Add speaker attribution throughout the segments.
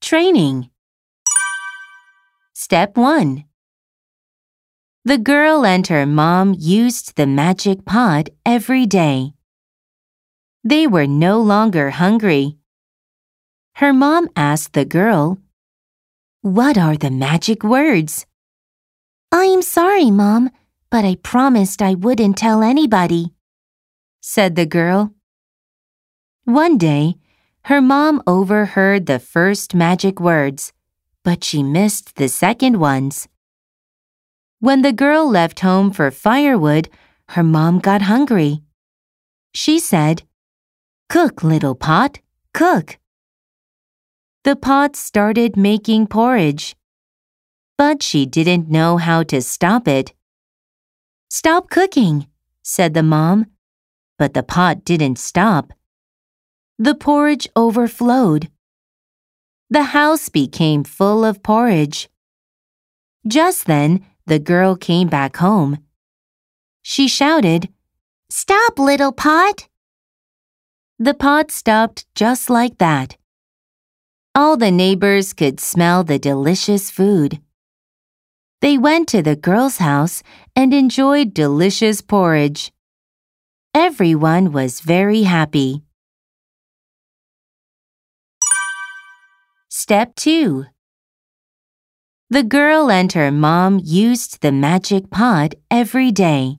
Speaker 1: Training. Step 1. The girl and her mom used the magic pot every day. They were no longer hungry. Her mom asked the girl, "What are the magic words?" "I'm sorry, Mom, but I promised I wouldn't tell anybody," said the girl. One day, her mom overheard the first magic words, but she missed the second ones. When the girl left home for firewood, her mom got hungry. She said, "Cook, little pot, cook." The pot started making porridge, but she didn't know how to stop it. "Stop cooking," said the mom, but the pot didn't stop. The porridge overflowed. The house became full of porridge. Just then, the girl came back home. She shouted, "Stop, little pot!" The pot stopped just like that. All the neighbors could smell the delicious food. They went to the girl's house and enjoyed delicious porridge. Everyone was very happy. Step 2. The girl and her mom used the magic pot every day.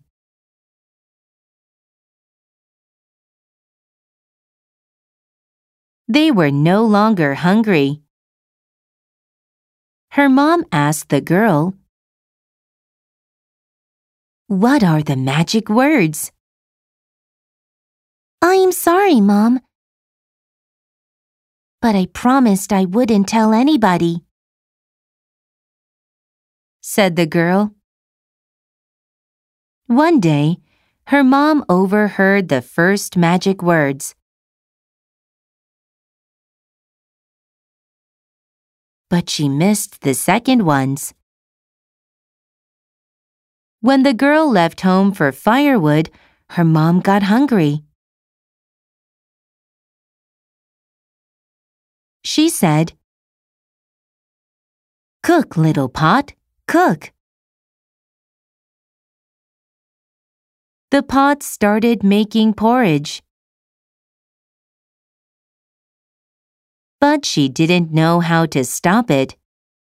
Speaker 1: They were no longer hungry. Her mom asked the girl, "What are the magic words?" "I'm sorry, Mom, but I promised I wouldn't tell anybody," said the girl. One day, her mom overheard the first magic words, but she missed the second ones. When the girl left home for firewood, her mom got hungry. She said, "Cook, little pot, cook." The pot started making porridge, but she didn't know how to stop it.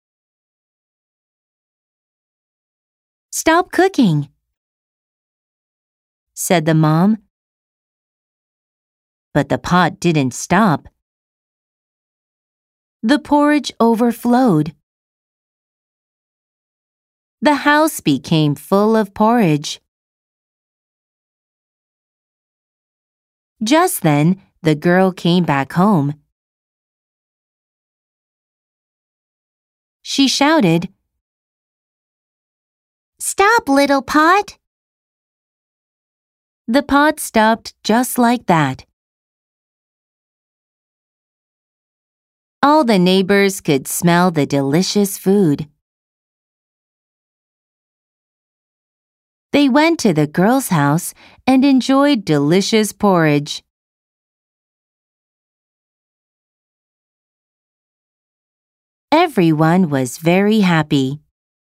Speaker 1: "Stop cooking," said the mom, but the pot didn't stop. The porridge overflowed. The house became full of porridge. Just then, the girl came back home. She shouted, "Stop, little pot!" The pot stopped just like that. All the neighbors could smell the delicious food. They went to the girl's house and enjoyed delicious porridge. Everyone was very happy.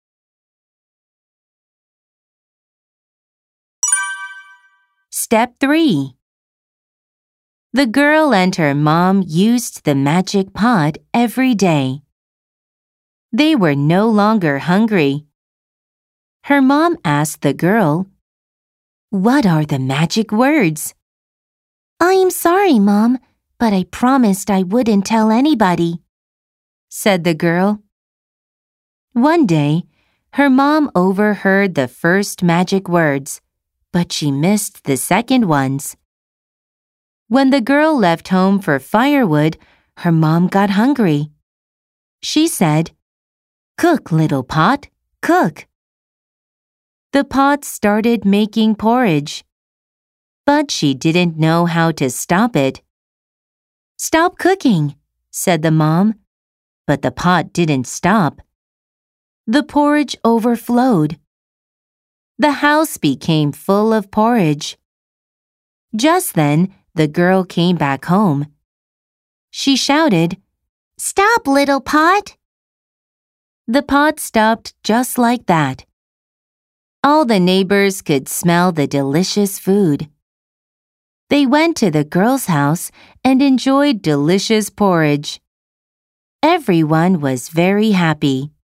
Speaker 1: Step 3. The girl and her mom used the magic pot every day. They were no longer hungry. Her mom asked the girl, "What are the magic words?" "I'm sorry, Mom, but I promised I wouldn't tell anybody," said the girl. One day, her mom overheard the first magic words, but she missed the second ones. When the girl left home for firewood, her mom got hungry. She said, "Cook, little pot, cook." The pot started making porridge, but she didn't know how to stop it. "Stop cooking," said the mom, but the pot didn't stop. The porridge overflowed. The house became full of porridge. Just then, the girl came back home. She shouted, Stop, little pot! The pot stopped just like that. All the neighbors could smell the delicious food. They went to the girl's house and enjoyed delicious porridge. Everyone was very happy.